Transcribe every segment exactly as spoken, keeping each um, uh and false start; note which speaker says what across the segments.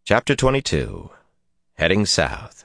Speaker 1: Chapter twenty-two. Heading South.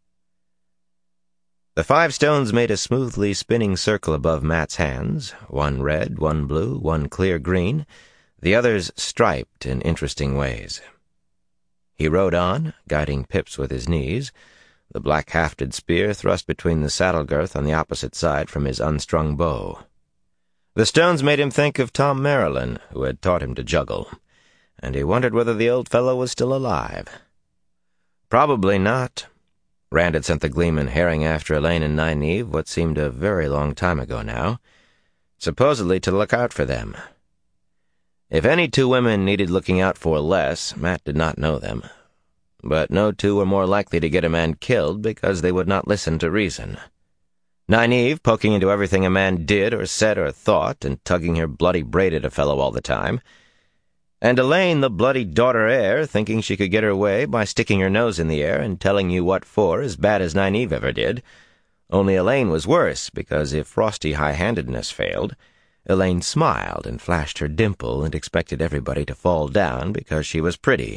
Speaker 1: The five stones made a smoothly spinning circle above Matt's hands, one red, one blue, one clear green, the others striped in interesting ways. He rode on, guiding Pips with his knees, the black-hafted spear thrust between the saddle girth on the opposite side from his unstrung bow. The stones made him think of Tom Marilyn, who had taught him to juggle, and he wondered whether the old fellow was still alive. Probably not. Rand had sent the Gleeman herring after Elaine and Nynaeve what seemed a very long time ago now, supposedly to look out for them. If any two women needed looking out for less, Matt did not know them. But no two were more likely to get a man killed because they would not listen to reason. Nynaeve, poking into everything a man did or said or thought, and tugging her bloody braid at a fellow all the time, and Elaine, the bloody daughter-heir, thinking she could get her way by sticking her nose in the air and telling you what for as bad as Nynaeve ever did. Only Elaine was worse, because if frosty high-handedness failed, Elaine smiled and flashed her dimple and expected everybody to fall down because she was pretty.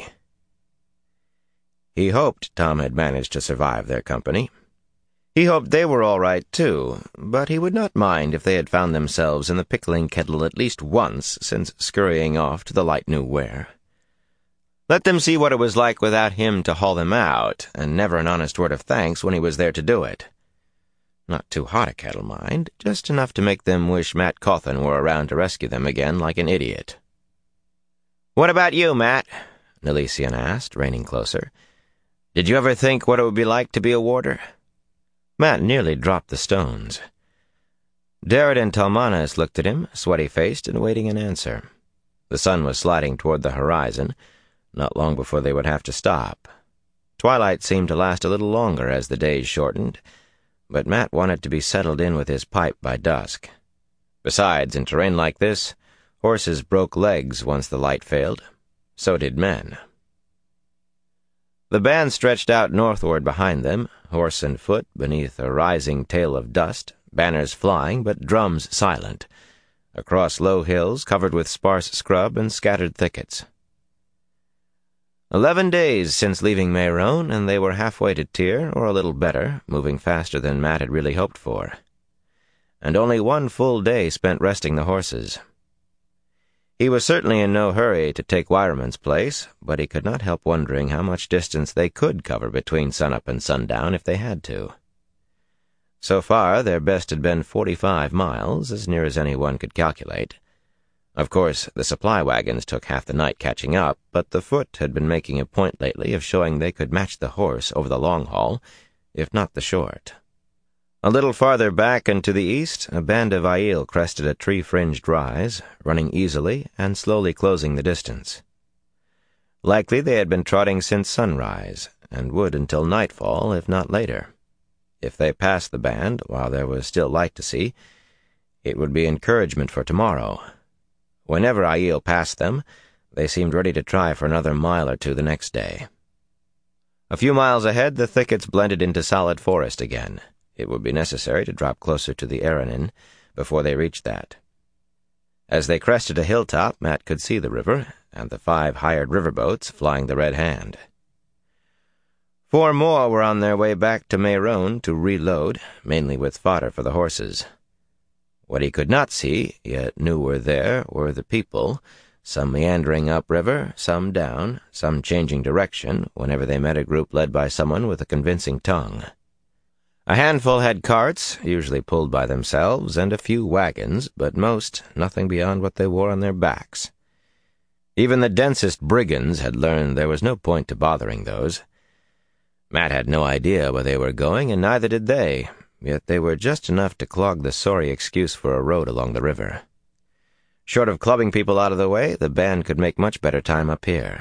Speaker 1: He hoped Tom had managed to survive their company. He hoped they were all right, too, but he would not mind if they had found themselves in the pickling kettle at least once since scurrying off to the light new where. Let them see what it was like without him to haul them out, and never an honest word of thanks when he was there to do it. Not too hot a kettle, mind, just enough to make them wish Matt Cawthon were around to rescue them again like an idiot. "What about you, Matt?" Nalesian asked, reining closer. "Did you ever think what it would be like to be a warder?" Matt nearly dropped the stones. Darrett and Talmanas looked at him, sweaty-faced and waiting an answer. The sun was sliding toward the horizon, not long before they would have to stop. Twilight seemed to last a little longer as the days shortened, but Matt wanted to be settled in with his pipe by dusk. Besides, in terrain like this, horses broke legs once the light failed. So did men. The band stretched out northward behind them, horse and foot beneath a rising tail of dust, banners flying but drums silent, across low hills covered with sparse scrub and scattered thickets. Eleven days since leaving Mayroan, and they were halfway to Tyr, or a little better, moving faster than Matt had really hoped for. And only one full day spent resting the horses. He was certainly in no hurry to take Wireman's place, but he could not help wondering how much distance they could cover between sunup and sundown if they had to. So far, their best had been forty-five miles, as near as anyone could calculate. Of course, the supply wagons took half the night catching up, but the foot had been making a point lately of showing they could match the horse over the long haul, if not the short. A little farther back and to the east, a band of Aiel crested a tree-fringed rise, running easily and slowly closing the distance. Likely they had been trotting since sunrise, and would until nightfall, if not later. If they passed the band while there was still light to see, it would be encouragement for tomorrow. Whenever Aiel passed them, they seemed ready to try for another mile or two the next day. A few miles ahead, the thickets blended into solid forest again. It would be necessary to drop closer to the Aranin before they reached that. As they crested a hilltop, Matt could see the river, and the five hired riverboats flying the Red Hand. Four more were on their way back to Mayroan to reload, mainly with fodder for the horses. What he could not see, yet knew were there, were the people, some meandering upriver, some down, some changing direction whenever they met a group led by someone with a convincing tongue. A handful had carts, usually pulled by themselves, and a few wagons, but most nothing beyond what they wore on their backs. Even the densest brigands had learned there was no point to bothering those. Matt had no idea where they were going, and neither did they, yet they were just enough to clog the sorry excuse for a road along the river. Short of clubbing people out of the way, the band could make much better time up here.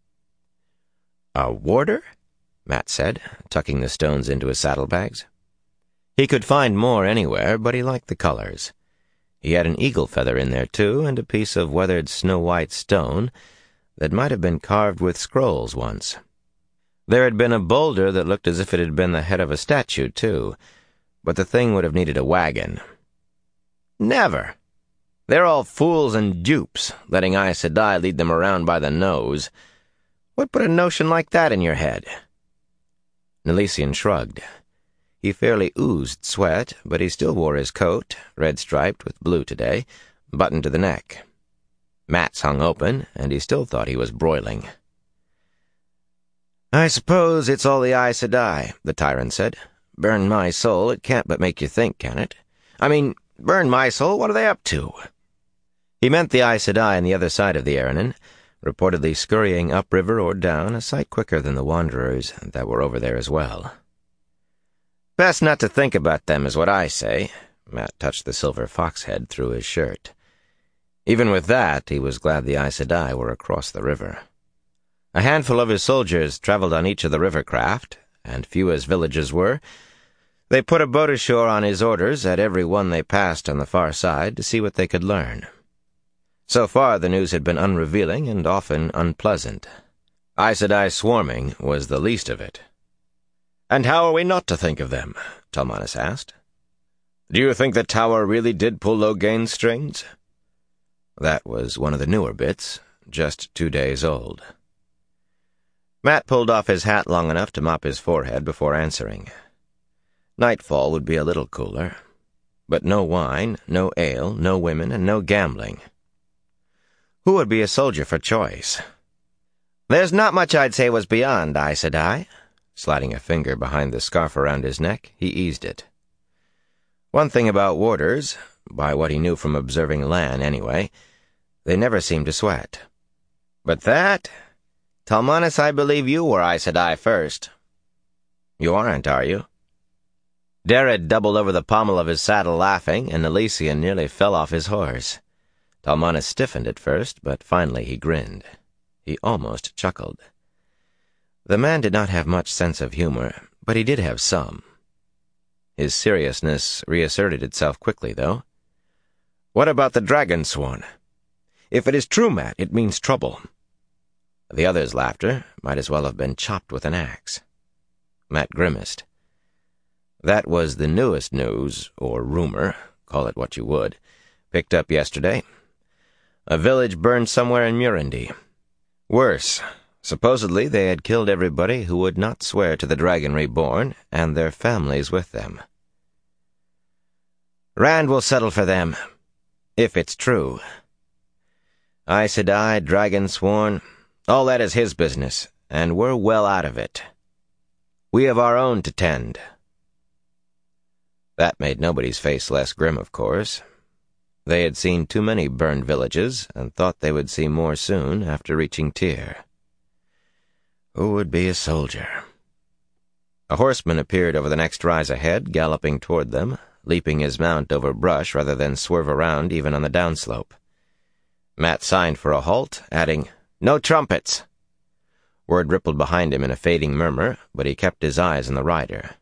Speaker 1: "A warder?" Matt said, tucking the stones into his saddlebags. He could find more anywhere, but he liked the colors. He had an eagle feather in there, too, and a piece of weathered snow-white stone that might have been carved with scrolls once. There had been a boulder that looked as if it had been the head of a statue, too, but the thing would have needed a wagon. "Never. They're all fools and dupes, letting Aes Sedai lead them around by the nose. What put a notion like that in your head?" Nilesian shrugged. He fairly oozed sweat, but he still wore his coat, red-striped with blue today, buttoned to the neck. Matt's hung open, and he still thought he was broiling. "I suppose it's all the Aes Sedai," the tyrant said. "Burn my soul, it can't but make you think, can it? I mean, burn my soul, what are they up to?" He meant the Aes Sedai on the other side of the Aranon, reportedly scurrying upriver or down a sight quicker than the wanderers that were over there as well. "Best not to think about them is what I say." Matt touched the silver fox head through his shirt. Even with that, he was glad the Aes Sedai were across the river. A handful of his soldiers traveled on each of the river craft, and few as villages were, they put a boat ashore on his orders at every one they passed on the far side to see what they could learn. So far the news had been unrevealing and often unpleasant. Aes Sedai swarming was the least of it. "And how are we not to think of them?" Talmanas asked. "Do you think the tower really did pull Logain's strings?" That was one of the newer bits, just two days old. Matt pulled off his hat long enough to mop his forehead before answering. Nightfall would be a little cooler, but no wine, no ale, no women, and no gambling. Who would be a soldier for choice? "There's not much I'd say was beyond Aes Sedai." Sliding a finger behind the scarf around his neck, he eased it. One thing about warders, by what he knew from observing Lan anyway, they never seemed to sweat. But that... Talmanas, I believe you were Aes Sedai first. You aren't, are you? Derred doubled over the pommel of his saddle laughing, and Nilesian nearly fell off his horse. Talmanas stiffened at first, but finally he grinned. He almost chuckled. The man did not have much sense of humor, but he did have some. His seriousness reasserted itself quickly, though. "What about the Dragonsworn? If it is true, Matt, it means trouble." The other's laughter might as well have been chopped with an axe. Matt grimaced. That was the newest news, or rumor, call it what you would, picked up yesterday. A village burned somewhere in Murendi. Worse, supposedly they had killed everybody who would not swear to the Dragon Reborn, and their families with them. "Rand will settle for them, if it's true. Aes Sedai, Dragonsworn, all that is his business, and we're well out of it. We have our own to tend." That made nobody's face less grim, of course. They had seen too many burned villages, and thought they would see more soon after reaching Tyr. Who would be a soldier? A horseman appeared over the next rise ahead, galloping toward them, leaping his mount over brush rather than swerve around even on the downslope. Matt signed for a halt, adding, "No trumpets!" Word rippled behind him in a fading murmur, but he kept his eyes on the rider.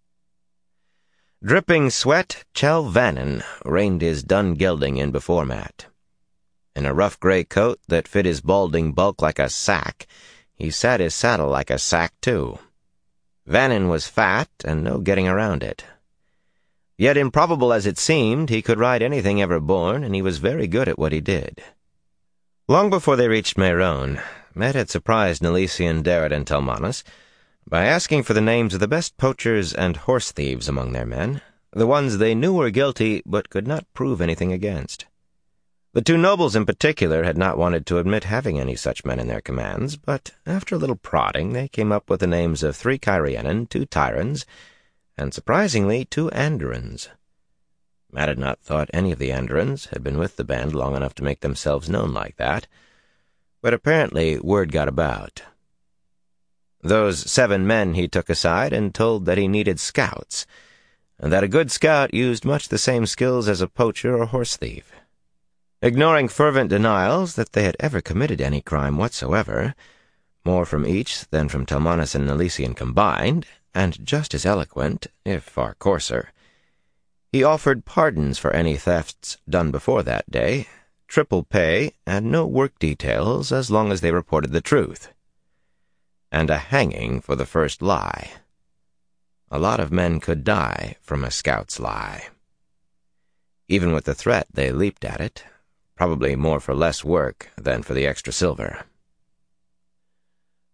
Speaker 1: Dripping sweat, Chel Vannin reined his dun gelding in before Matt. In a rough gray coat that fit his balding bulk like a sack, he sat his saddle like a sack, too. Vannin was fat, and no getting around it. Yet improbable as it seemed, he could ride anything ever born, and he was very good at what he did. Long before they reached Meron, Matt had surprised Nilesian, Derred, and Talmanas by asking for the names of the best poachers and horse thieves among their men, the ones they knew were guilty but could not prove anything against. The two nobles in particular had not wanted to admit having any such men in their commands, but after a little prodding they came up with the names of three Cairhienin, two Tyrans, and surprisingly two Andorans. Matt had not thought any of the Andorans had been with the band long enough to make themselves known like that, but apparently word got about. Those seven men he took aside and told that he needed scouts, and that a good scout used much the same skills as a poacher or horse thief. Ignoring fervent denials that they had ever committed any crime whatsoever, more from each than from Talmanas and Nilesian combined, and just as eloquent, if far coarser, he offered pardons for any thefts done before that day, triple pay, and no work details as long as they reported the truth. And a hanging for the first lie. A lot of men could die from a scout's lie. Even with the threat, they leaped at it, probably more for less work than for the extra silver.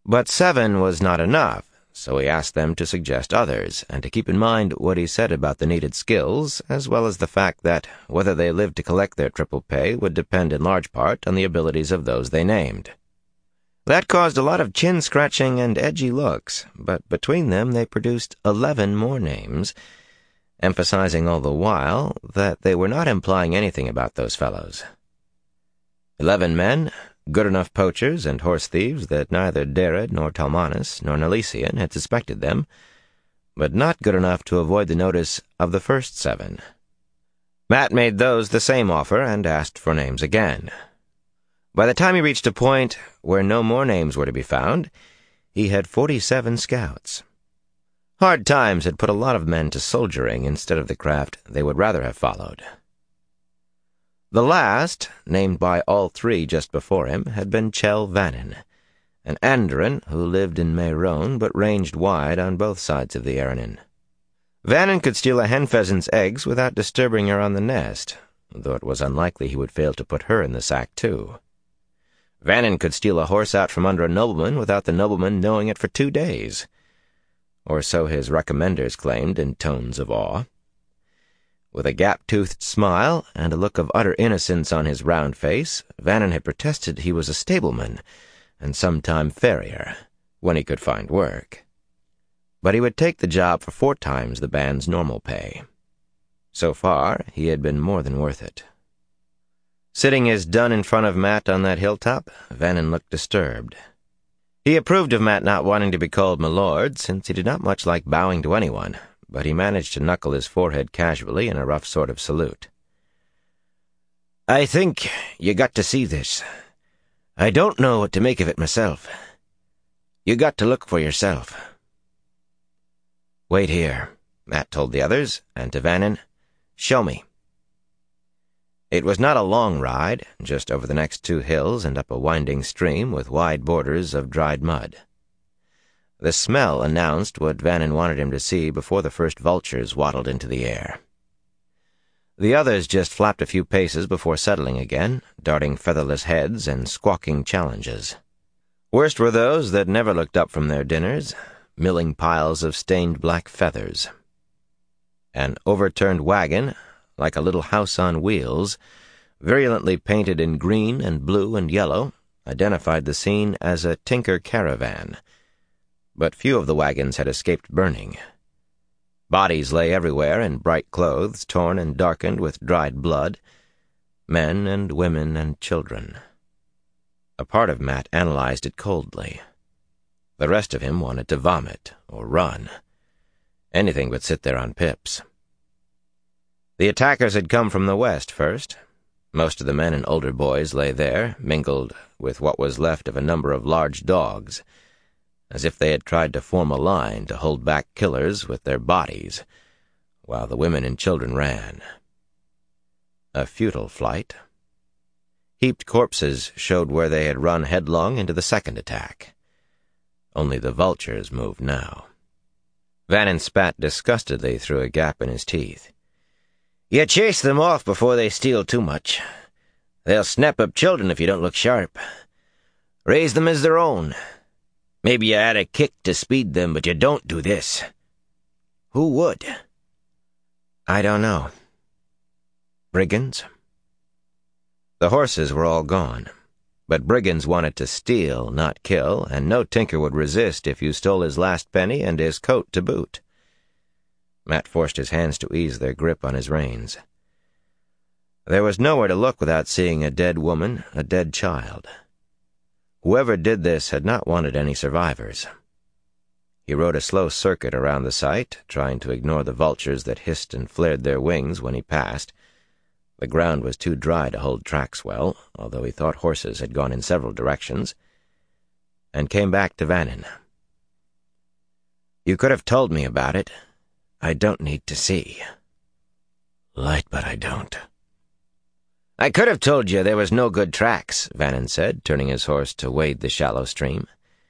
Speaker 1: But seven was not enough, so he asked them to suggest others, and to keep in mind what he said about the needed skills, as well as the fact that whether they lived to collect their triple pay would depend in large part on the abilities of those they named. That caused a lot of chin-scratching and edgy looks, but between them they produced eleven more names, emphasizing all the while that they were not implying anything about those fellows. Eleven men, good enough poachers and horse thieves that neither Dared nor Talmanes nor Nelesian had suspected them, but not good enough to avoid the notice of the first seven. Matt made those the same offer and asked for names again. By the time he reached a point where no more names were to be found, he had forty-seven scouts. Hard times had put a lot of men to soldiering instead of the craft they would rather have followed. The last, named by all three just before him, had been Chel Vannin, an Andoran who lived in Meirone but ranged wide on both sides of the Aranin. Vannin could steal a hen pheasant's eggs without disturbing her on the nest, though it was unlikely he would fail to put her in the sack too. Vannin could steal a horse out from under a nobleman without the nobleman knowing it for two days, or so his recommenders claimed in tones of awe. With a gap-toothed smile and a look of utter innocence on his round face, Vannin had protested he was a stableman and sometime farrier, when he could find work. But he would take the job for four times the band's normal pay. So far, he had been more than worth it. Sitting his dun in front of Matt on that hilltop, Vannin looked disturbed. He approved of Matt not wanting to be called my lord, since he did not much like bowing to anyone, but he managed to knuckle his forehead casually in a rough sort of salute. "I think you got to see this. I don't know what to make of it myself. You got to look for yourself." "Wait here," Matt told the others, and to Vannin, "Show me." It was not a long ride, just over the next two hills and up a winding stream with wide borders of dried mud. The smell announced what Vannin wanted him to see before the first vultures waddled into the air. The others just flapped a few paces before settling again, darting featherless heads and squawking challenges. Worst were those that never looked up from their dinners, milling piles of stained black feathers. An overturned wagon, like a little house on wheels, virulently painted in green and blue and yellow, identified the scene as a tinker caravan, but few of the wagons had escaped burning. Bodies lay everywhere in bright clothes, torn and darkened with dried blood, men and women and children. A part of Matt analyzed it coldly. The rest of him wanted to vomit or run. Anything but sit there on pips. The attackers had come from the west first. Most of the men and older boys lay there, mingled with what was left of a number of large dogs, as if they had tried to form a line to hold back killers with their bodies, while the women and children ran. A futile flight. Heaped corpses showed where they had run headlong into the second attack. Only the vultures moved now. Vannin spat disgustedly through a gap in his teeth. "You chase them off before they steal too much. They'll snap up children if you don't look sharp. Raise them as their own. Maybe you add a kick to speed them, but you don't do this. Who would?" "I don't know. Brigands?" The horses were all gone, but brigands wanted to steal, not kill, and no tinker would resist if you stole his last penny and his coat to boot. Matt forced his hands to ease their grip on his reins. There was nowhere to look without seeing a dead woman, a dead child. Whoever did this had not wanted any survivors. He rode a slow circuit around the site, trying to ignore the vultures that hissed and flared their wings when he passed. The ground was too dry to hold tracks well, although he thought horses had gone in several directions, and came back to Vannin. "You could have told me about it. I don't need to see." "Light, but I don't." "I could have told you there was no good tracks," Vannin said, turning his horse to wade the shallow stream.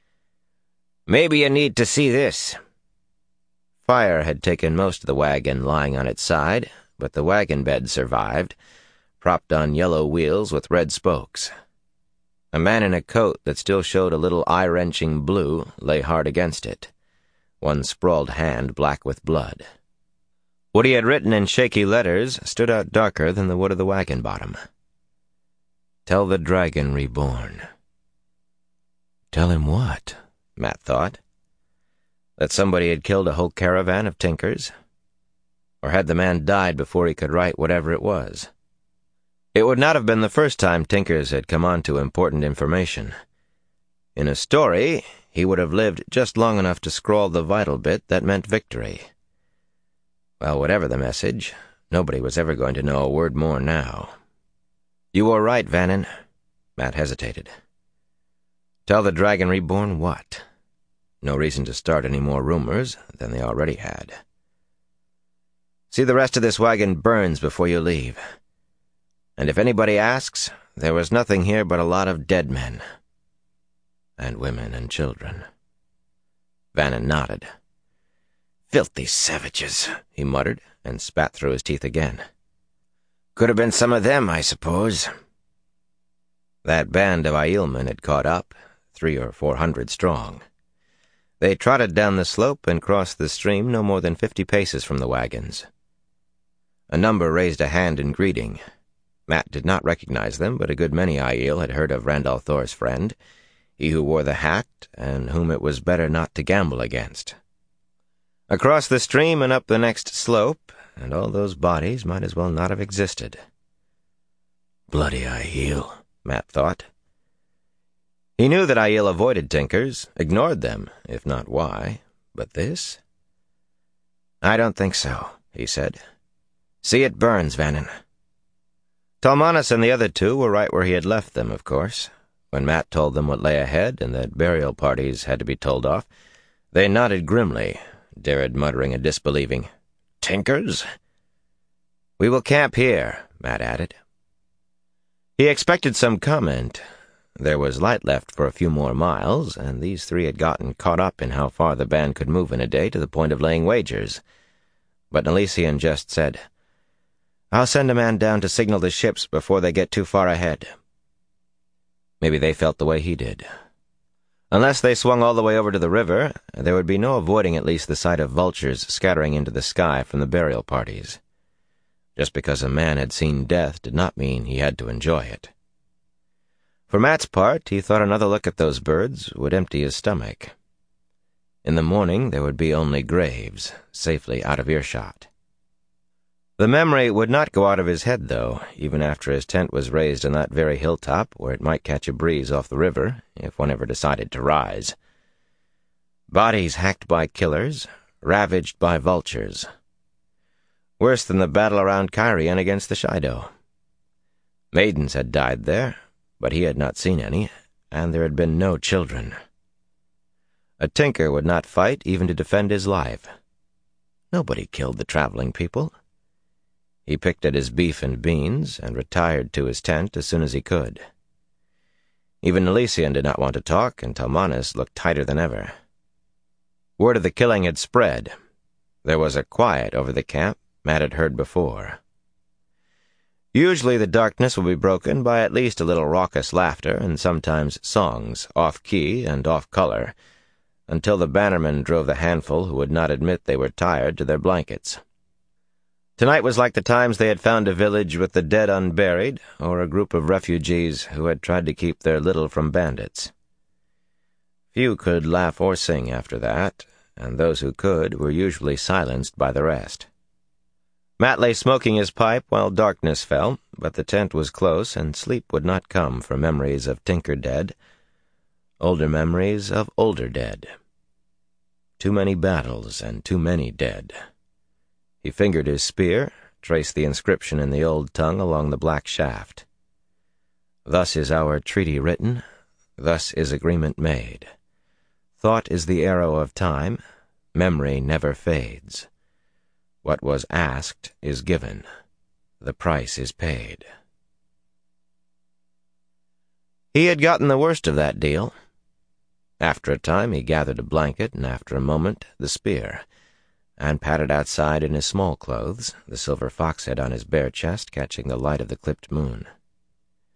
Speaker 1: "Maybe you need to see this." Fire had taken most of the wagon lying on its side, but the wagon bed survived, propped on yellow wheels with red spokes. A man in a coat that still showed a little eye-wrenching blue lay hard against it, one sprawled hand black with blood. What he had written in shaky letters stood out darker than the wood of the wagon bottom. Tell the dragon reborn. Tell him what? Matt thought. That somebody had killed a whole caravan of tinkers? Or had the man died before he could write whatever it was? It would not have been the first time tinkers had come on to important information. In a story, he would have lived just long enough to scrawl the vital bit that meant victory. Well, whatever the message, nobody was ever going to know a word more now. You were right, Vannin. Matt hesitated. Tell the dragon reborn what? No reason to start any more rumors than they already had. See the rest of this wagon burns before you leave. And if anybody asks, there was nothing here but a lot of dead men. And women and children. Vannin nodded. Filthy savages, he muttered, and spat through his teeth again. Could have been some of them, I suppose. That band of Aielmen had caught up, three or four hundred strong. They trotted down the slope and crossed the stream no more than fifty paces from the wagons. A number raised a hand in greeting. Matt did not recognize them, but a good many Aiel had heard of Randall Thor's friend, he who wore the hat, and whom it was better not to gamble against. Across the stream and up the next slope, and all those bodies might as well not have existed. Bloody Aiel, Matt thought. He knew that Aiel avoided tinkers, ignored them, if not why, but this? I don't think so, he said. See it burns, Vannin. Talmanas and the other two were right where he had left them, of course. When Matt told them what lay ahead and that burial parties had to be told off, they nodded grimly, Darryd muttering a disbelieving, Tinkers? We will camp here, Matt added. He expected some comment. There was light left for a few more miles, and these three had gotten caught up in how far the band could move in a day to the point of laying wagers. But Nalisian just said, I'll send a man down to signal the ships before they get too far ahead. Maybe they felt the way he did. Unless they swung all the way over to the river, there would be no avoiding at least the sight of vultures scattering into the sky from the burial parties. Just because a man had seen death did not mean he had to enjoy it. For Matt's part, he thought another look at those birds would empty his stomach. In the morning there would be only graves, safely out of earshot. The memory would not go out of his head, though, even after his tent was raised on that very hilltop where it might catch a breeze off the river, if one ever decided to rise. Bodies hacked by killers, ravaged by vultures. Worse than the battle around Cairhien against the Shaido. Maidens had died there, but he had not seen any, and there had been no children. A tinker would not fight even to defend his life. Nobody killed the traveling people. He picked at his beef and beans, and retired to his tent as soon as he could. Even Nalisian did not want to talk, and Talmanas looked tighter than ever. Word of the killing had spread. There was a quiet over the camp Matt had heard before. Usually the darkness would be broken by at least a little raucous laughter, and sometimes songs, off-key and off-color, until the bannermen drove the handful who would not admit they were tired to their blankets. Tonight was like the times they had found a village with the dead unburied, or a group of refugees who had tried to keep their little from bandits. Few could laugh or sing after that, and those who could were usually silenced by the rest. Matt lay smoking his pipe while darkness fell, but the tent was close, and sleep would not come for memories of Tinker dead, older memories of older dead. Too many battles and too many dead. He fingered his spear, traced the inscription in the old tongue along the black shaft. Thus is our treaty written, thus is agreement made. Thought is the arrow of time, memory never fades. What was asked is given, the price is paid. He had gotten the worst of that deal. After a time he gathered a blanket, and after a moment the spear, and padded outside in his small clothes, the silver fox head on his bare chest catching the light of the clipped moon.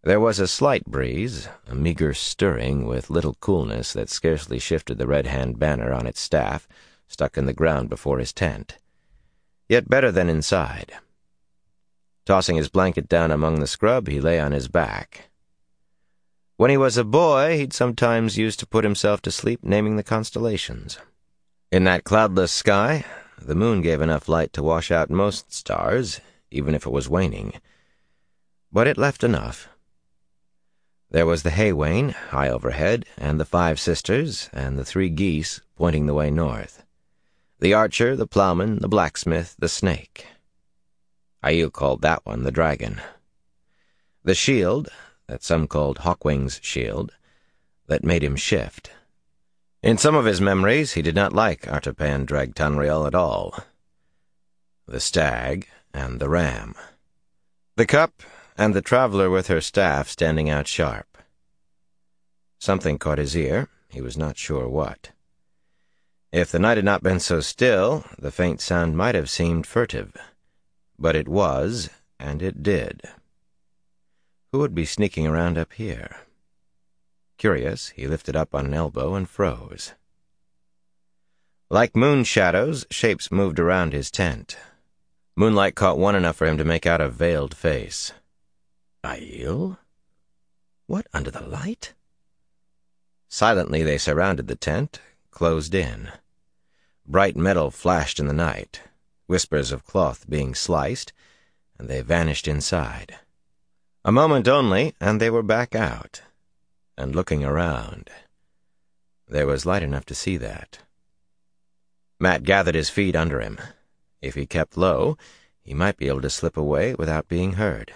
Speaker 1: There was a slight breeze, a meager stirring with little coolness that scarcely shifted the red hand banner on its staff, stuck in the ground before his tent. Yet better than inside. Tossing his blanket down among the scrub, he lay on his back. When he was a boy, he'd sometimes used to put himself to sleep naming the constellations. In that cloudless sky, the moon gave enough light to wash out most stars, even if it was waning. But it left enough. There was the hay wain, high overhead, and the five sisters, and the three geese pointing the way north. The archer, the plowman, the blacksmith, the snake. Aiel called that one the dragon. The shield, that some called Hawkwing's shield, that made him shift. In some of his memories, he did not like Artapan Dreg Tanriel at all. The stag and the ram. The cup and the traveler with her staff standing out sharp. Something caught his ear, he was not sure what. If the night had not been so still, the faint sound might have seemed furtive. But it was, and it did. Who would be sneaking around up here? Curious, he lifted up on an elbow and froze. Like moon shadows, shapes moved around his tent. Moonlight caught one enough for him to make out a veiled face. Aiel? What under the light? Silently they surrounded the tent, closed in. Bright metal flashed in the night, whispers of cloth being sliced, and they vanished inside. A moment only, and they were back out, and looking around. There was light enough to see that. Matt gathered his feet under him. If he kept low, he might be able to slip away without being heard.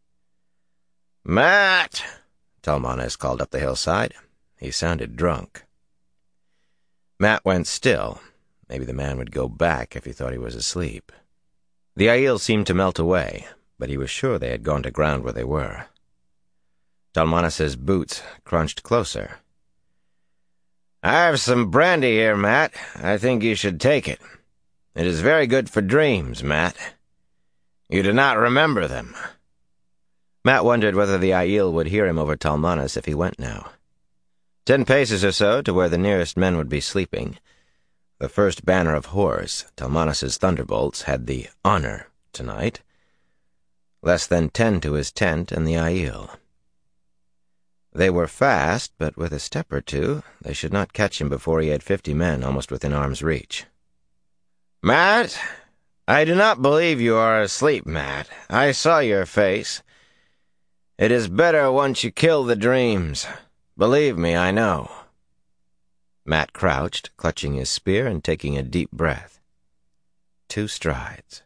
Speaker 1: "Matt!" Talmanes called up the hillside. He sounded drunk. Matt went still. Maybe the man would go back if he thought he was asleep. The Aiel seemed to melt away, but he was sure they had gone to ground where they were. Talmanes's boots crunched closer. "I have some brandy here, Matt. I think you should take it. It is very good for dreams, Matt. You do not remember them." Matt wondered whether the Aiel would hear him over Talmanes if he went now. Ten paces or so to where the nearest men would be sleeping. The first banner of Horus, Talmanes's thunderbolts, had the honor tonight. Less than ten to his tent and the Aiel. They were fast, but with a step or two, they should not catch him before he had fifty men almost within arm's reach. "Matt, I do not believe you are asleep, Matt. I saw your face. It is better once you kill the dreams. Believe me, I know." Matt crouched, clutching his spear and taking a deep breath. Two strides.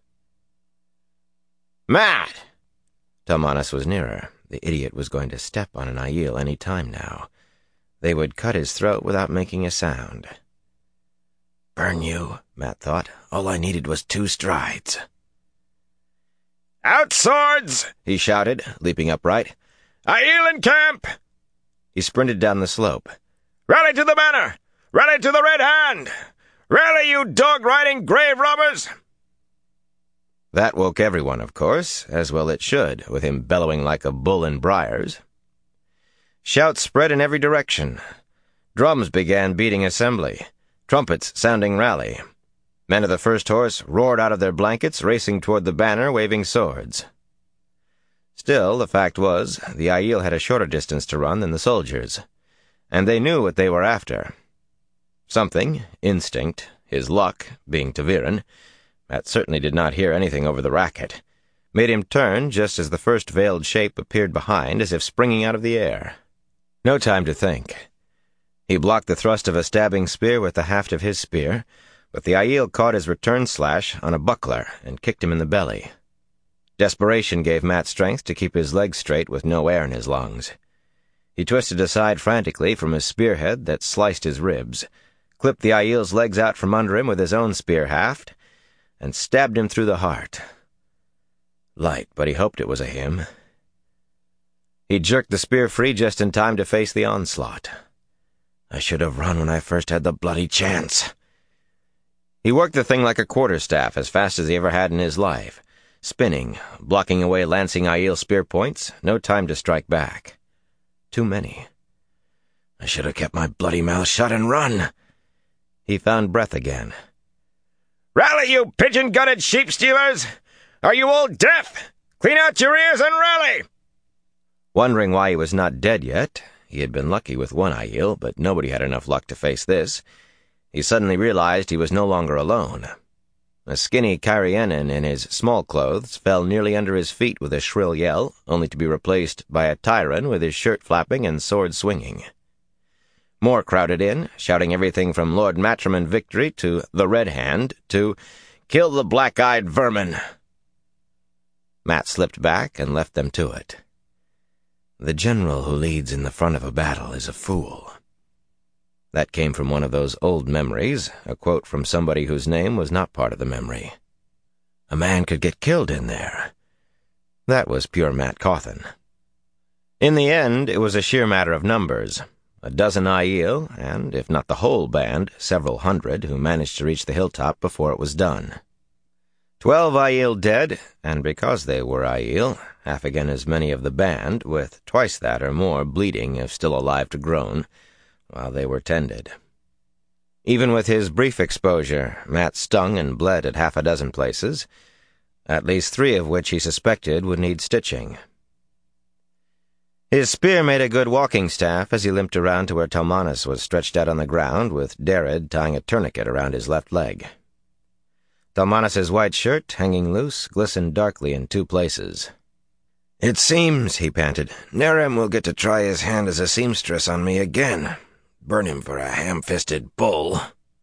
Speaker 1: "Matt!" Talmanes was nearer. The idiot was going to step on an Aiel any time now. They would cut his throat without making a sound. Burn you, Matt thought. All I needed was two strides. "Out swords!" he shouted, leaping upright. "Aiel in camp!" He sprinted down the slope. "Rally to the banner! Rally to the Red Hand! Rally, you dog-riding grave robbers!" That woke everyone, of course, as well it should, with him bellowing like a bull in briars. Shouts spread in every direction. Drums began beating assembly, trumpets sounding rally. Men of the First Horse roared out of their blankets, racing toward the banner, waving swords. Still, the fact was, the Aiel had a shorter distance to run than the soldiers, and they knew what they were after. Something, instinct, his luck, being ta'veren, Matt certainly did not hear anything over the racket, made him turn just as the first veiled shape appeared behind, as if springing out of the air. No time to think. He blocked the thrust of a stabbing spear with the haft of his spear, but the Aiel caught his return slash on a buckler and kicked him in the belly. Desperation gave Matt strength to keep his legs straight with no air in his lungs. He twisted aside frantically from his spearhead that sliced his ribs, clipped the Aiel's legs out from under him with his own spear haft, and stabbed him through the heart. Light, but he hoped it was a him. He jerked the spear free just in time to face the onslaught. I should have run when I first had the bloody chance. He worked the thing like a quarterstaff as fast as he ever had in his life, spinning, blocking away lancing Aiel spear points, no time to strike back. Too many. I should have kept my bloody mouth shut and run. He found breath again. Rally, you pigeon-gutted sheep-stealers! Are you all deaf? Clean out your ears and rally! Wondering why he was not dead yet, he had been lucky with one Aiel, but nobody had enough luck to face this, he suddenly realized he was no longer alone. A skinny Carianan in his small clothes fell nearly under his feet with a shrill yell, only to be replaced by a Tyran with his shirt flapping and sword swinging. More crowded in, shouting everything from Lord Matrimon victory to the Red Hand to kill the black-eyed vermin. Mat slipped back and left them to it. The general who leads in the front of a battle is a fool. That came from one of those old memories, a quote from somebody whose name was not part of the memory. A man could get killed in there. That was pure Mat Cawthon. In the end, it was a sheer matter of numbers. A dozen Aiel, and, if not the whole band, several hundred who managed to reach the hilltop before it was done. Twelve Aiel dead, and because they were Aiel, half again as many of the band, with twice that or more bleeding if still alive to groan, while they were tended. Even with his brief exposure, Mat stung and bled at half a dozen places, at least three of which he suspected would need stitching. His spear made a good walking staff as he limped around to where Talmanas was stretched out on the ground, with Derred tying a tourniquet around his left leg. Talmanas's white shirt, hanging loose, glistened darkly in two places. "It seems," he panted, "Nerem will get to try his hand as a seamstress on me again. Burn him for a ham-fisted bull."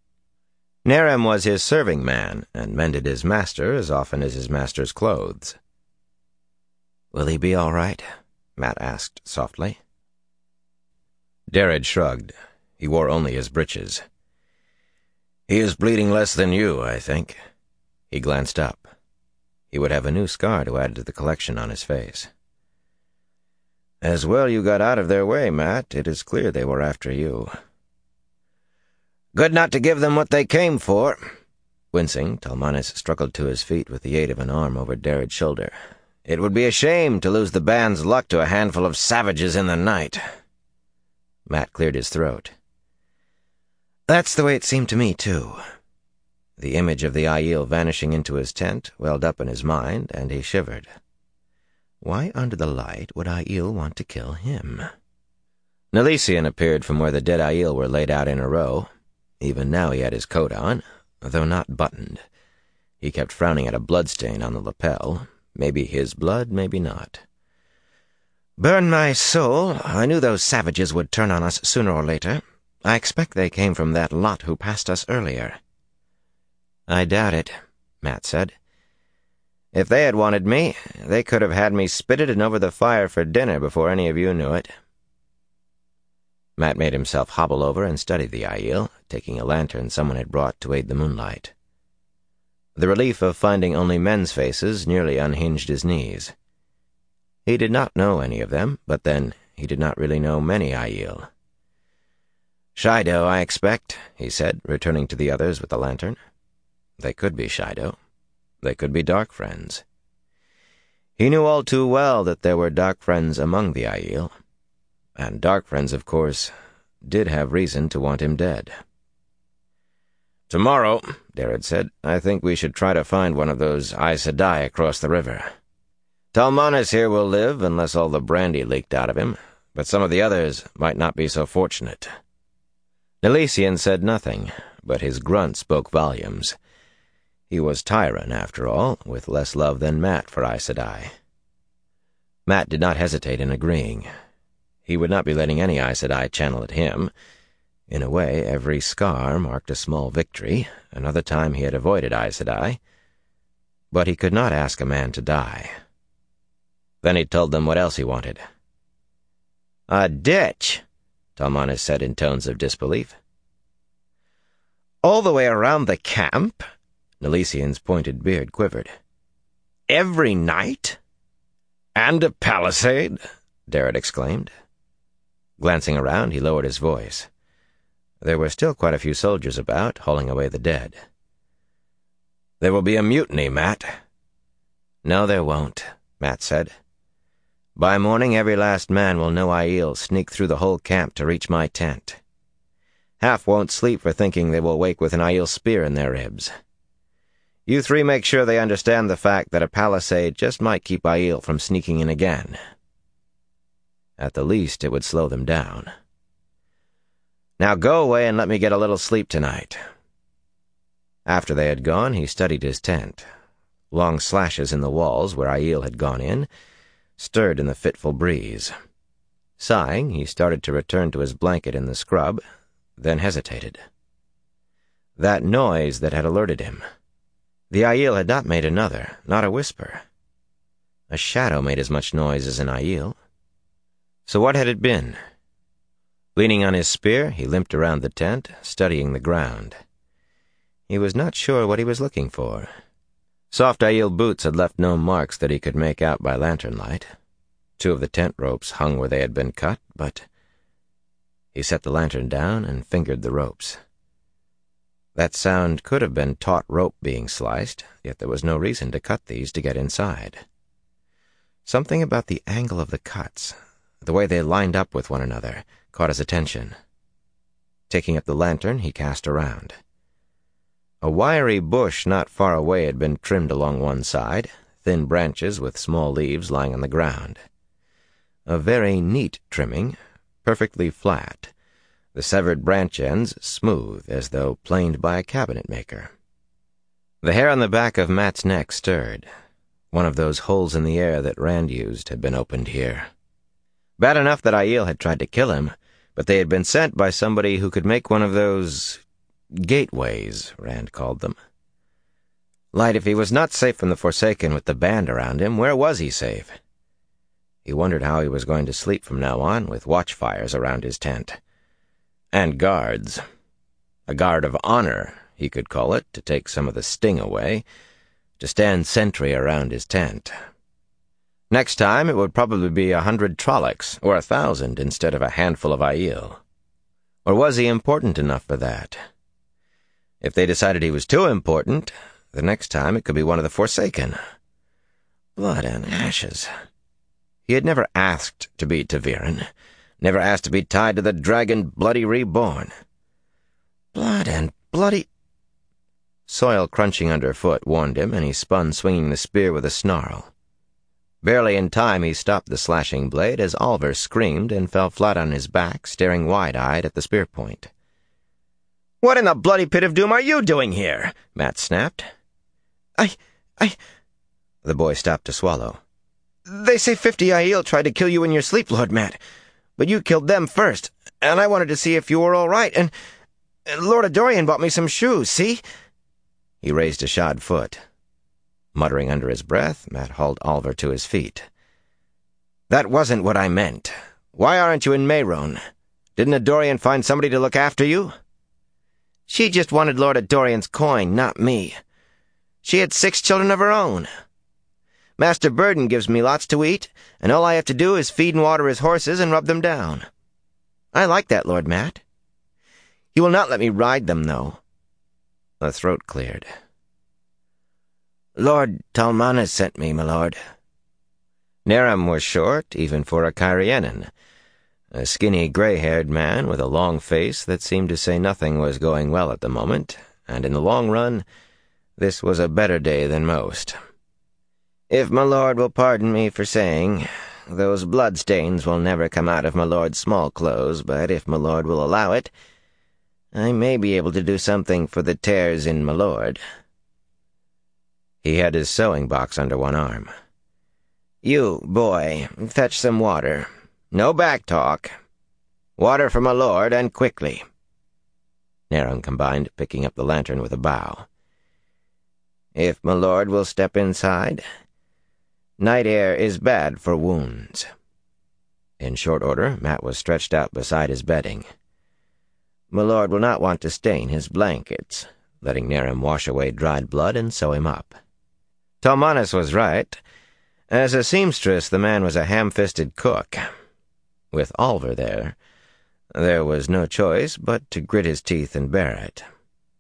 Speaker 1: Nerem was his serving man, and mended his master as often as his master's clothes. "Will he be all right?" Mat asked softly. Derred shrugged. He wore only his breeches. "He is bleeding less than you, I think." He glanced up. He would have a new scar to add to the collection on his face. "As well you got out of their way, Mat. It is clear they were after you." "Good not to give them what they came for." Wincing, Talmanas struggled to his feet with the aid of an arm over Derred's shoulder. "It would be a shame to lose the band's luck to a handful of savages in the night." Mat cleared his throat. "That's the way it seemed to me, too." The image of the Aiel vanishing into his tent welled up in his mind, and he shivered. Why under the light would Aiel want to kill him? Nalisian appeared from where the dead Aiel were laid out in a row. Even now he had his coat on, though not buttoned. He kept frowning at a bloodstain on the lapel. Maybe his blood, maybe not. "Burn my soul, I knew those savages would turn on us sooner or later. I expect they came from that lot who passed us earlier." "I doubt it," Mat said. "If they had wanted me, they could have had me spitted and over the fire for dinner before any of you knew it." Mat made himself hobble over and study the Aiel, taking a lantern someone had brought to aid the moonlight. The relief of finding only men's faces nearly unhinged his knees. He did not know any of them, but then he did not really know many Aiel. "Shaido, I expect," he said, returning to the others with the lantern. They could be Shaido. They could be dark friends. He knew all too well that there were dark friends among the Aiel, and dark friends, of course, did have reason to want him dead. "Tomorrow," Derred said, "I think we should try to find one of those Aes Sedai across the river. Talmanas here will live unless all the brandy leaked out of him, but some of the others might not be so fortunate." Nalisian said nothing, but his grunt spoke volumes. He was Tyran, after all, with less love than Mat for Aes Sedai. Mat did not hesitate in agreeing. He would not be letting any Aes Sedai channel at him. In a way, every scar marked a small victory. Another time he had avoided Aes Sedai. But he could not ask a man to die. Then he told them what else he wanted. "A ditch," Talmanas said in tones of disbelief. "All the way around the camp?" Nalisian's pointed beard quivered. "Every night?" "And a palisade," Derred exclaimed. Glancing around, he lowered his voice. There were still quite a few soldiers about, hauling away the dead. "There will be a mutiny, Mat." "No, there won't," Matt said. "By morning, every last man will know Aiel sneaked through the whole camp to reach my tent. Half won't sleep for thinking they will wake with an Aiel spear in their ribs. You three make sure they understand the fact that a palisade just might keep Aiel from sneaking in again. At the least, it would slow them down. Now go away and let me get a little sleep tonight." After they had gone, he studied his tent. Long slashes in the walls where Aiel had gone in stirred in the fitful breeze. Sighing, he started to return to his blanket in the scrub, then hesitated. That noise that had alerted him. The Aiel had not made another, not a whisper. A shadow made as much noise as an Aiel. So what had it been? Leaning on his spear, he limped around the tent, studying the ground. He was not sure what he was looking for. Soft Aiel boots had left no marks that he could make out by lantern light. Two of the tent ropes hung where they had been cut, but... He set the lantern down and fingered the ropes. That sound could have been taut rope being sliced, yet there was no reason to cut these to get inside. Something about the angle of the cuts, the way they lined up with one another, caught his attention. Taking up the lantern, he cast around. A wiry bush not far away had been trimmed along one side, thin branches with small leaves lying on the ground. A very neat trimming, perfectly flat, the severed branch ends smooth as though planed by a cabinet maker. The hair on the back of Matt's neck stirred. One of those holes in the air that Rand used had been opened here. Bad enough that Aiel had tried to kill him, but they had been sent by somebody who could make one of those gateways, Rand called them. Light, if he was not safe from the Forsaken with the band around him, where was he safe? He wondered how he was going to sleep from now on with watchfires around his tent. And guards. A guard of honor, he could call it, to take some of the sting away, to stand sentry around his tent. Next time it would probably be a hundred Trollocs, or a thousand, instead of a handful of Aiel. Or was he important enough for that? If they decided he was too important, the next time it could be one of the Forsaken. Blood and ashes. He had never asked to be ta'veren, never asked to be tied to the dragon Bloody Reborn. Blood and bloody... Soil crunching underfoot warned him, and he spun, swinging the spear with a snarl. Barely in time he stopped the slashing blade as Alver screamed and fell flat on his back, staring wide-eyed at the spear point. "What in the bloody pit of doom are you doing here?" Matt snapped. I... I... The boy stopped to swallow. "They say fifty Aiel tried to kill you in your sleep, Lord Matt, but you killed them first, and I wanted to see if you were all right, and... Lord Adorian bought me some shoes, see?" He raised a shod foot. Muttering under his breath, Matt hauled Alver to his feet. "That wasn't what I meant. Why aren't you in Mehron? Didn't Adorian find somebody to look after you?" "She just wanted Lord Adorian's coin, not me. She had six children of her own. Master Burden gives me lots to eat, and all I have to do is feed and water his horses and rub them down. I like that, Lord Matt. He will not let me ride them, though." The throat cleared. "Lord Talmanes sent me, my lord." Neram was short, even for a Cairienin, a skinny, gray-haired man with a long face that seemed to say nothing was going well at the moment, and in the long run, this was a better day than most. "If my lord will pardon me for saying, those bloodstains will never come out of my lord's small clothes, but if my lord will allow it, I may be able to do something for the tears in my lord." He had his sewing box under one arm. "You, boy, fetch some water. No back talk. Water for my lord, and quickly." Neram combined, picking up the lantern with a bow. "If my lord will step inside, night air is bad for wounds." In short order, Matt was stretched out beside his bedding. "My lord will not want to stain his blankets," letting Neram wash away dried blood and sew him up. Talmanes was right. As a seamstress, the man was a ham-fisted cook. With Alver there, there was no choice but to grit his teeth and bear it.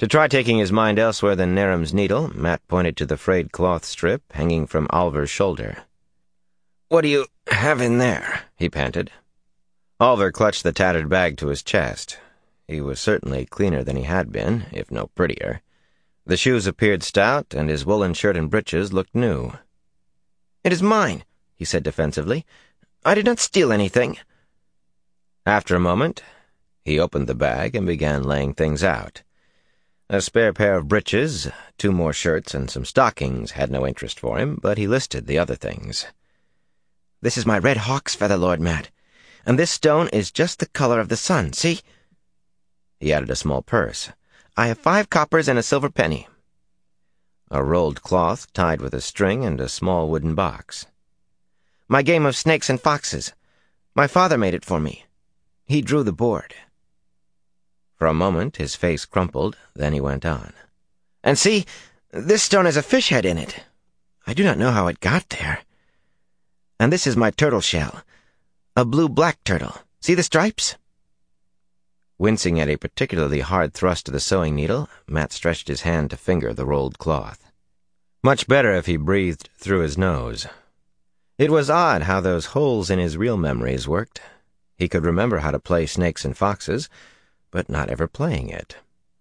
Speaker 1: To try taking his mind elsewhere than Nairum's needle, Matt pointed to the frayed cloth strip hanging from Alvar's shoulder. "What do you have in there?" he panted. Alvar clutched the tattered bag to his chest. He was certainly cleaner than he had been, if no prettier. The shoes appeared stout, and his woolen shirt and breeches looked new. "It is mine," he said defensively. "I did not steal anything." After a moment, he opened the bag and began laying things out. A spare pair of breeches, two more shirts, and some stockings had no interest for him, but he listed the other things. "This is my red hawk's feather, Lord Matt, and this stone is just the color of the sun, see?" He added a small purse. "I have five coppers and a silver penny." A rolled cloth tied with a string and a small wooden box. "My game of snakes and foxes. My father made it for me. He drew the board." For a moment his face crumpled, then he went on. "And see, this stone has a fish head in it. I do not know how it got there. And this is my turtle shell, a blue-black turtle. See the stripes?" Wincing at a particularly hard thrust to the sewing needle, Matt stretched his hand to finger the rolled cloth. Much better if he breathed through his nose. It was odd how those holes in his real memories worked. He could remember how to play snakes and foxes, but not ever playing it.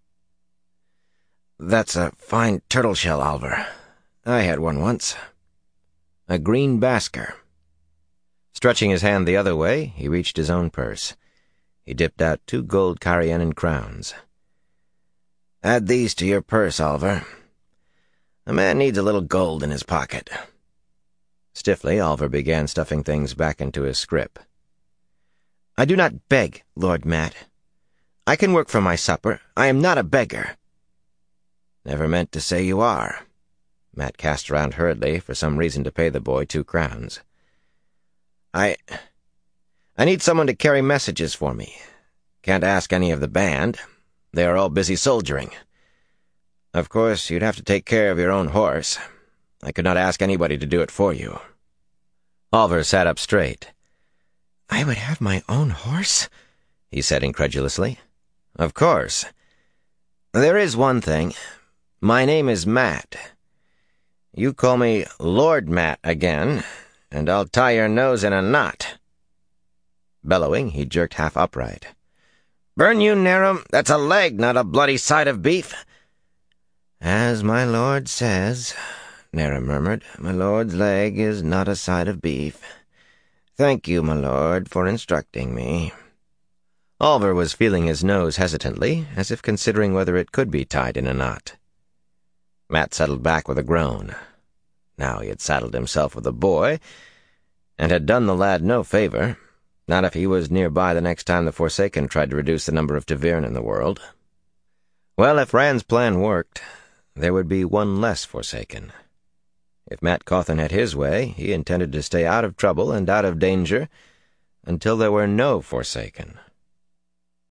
Speaker 1: "That's a fine turtle shell, Alvar. I had one once. A green basker." Stretching his hand the other way, he reached his own purse. He dipped out two gold Carianan crowns. "Add these to your purse, Alvar. A man needs a little gold in his pocket." Stiffly, Alvar began stuffing things back into his scrip. "I do not beg, Lord Matt. I can work for my supper. I am not a beggar." "Never meant to say you are." Matt cast around hurriedly for some reason to pay the boy two crowns. I... I need someone to carry messages for me. Can't ask any of the band. They are all busy soldiering. Of course, you'd have to take care of your own horse. I could not ask anybody to do it for you." Alvar sat up straight. "I would have my own horse?" he said incredulously. "Of course. There is one thing. My name is Matt. You call me Lord Matt again, and I'll tie your nose in a knot." Bellowing, he jerked half upright. "Burn you, Nairum! That's a leg, not a bloody side of beef." "As my lord says," Nairum murmured, "my lord's leg is not a side of beef. Thank you, my lord, for instructing me." Alvar was feeling his nose hesitantly, as if considering whether it could be tied in a knot. Matt settled back with a groan. Now he had saddled himself with a boy, and had done the lad no favor, not if he was nearby the next time the Forsaken tried to reduce the number of Ta'veren in the world. Well, if Rand's plan worked, there would be one less Forsaken. If Matt Cawthon had his way, he intended to stay out of trouble and out of danger until there were no Forsaken.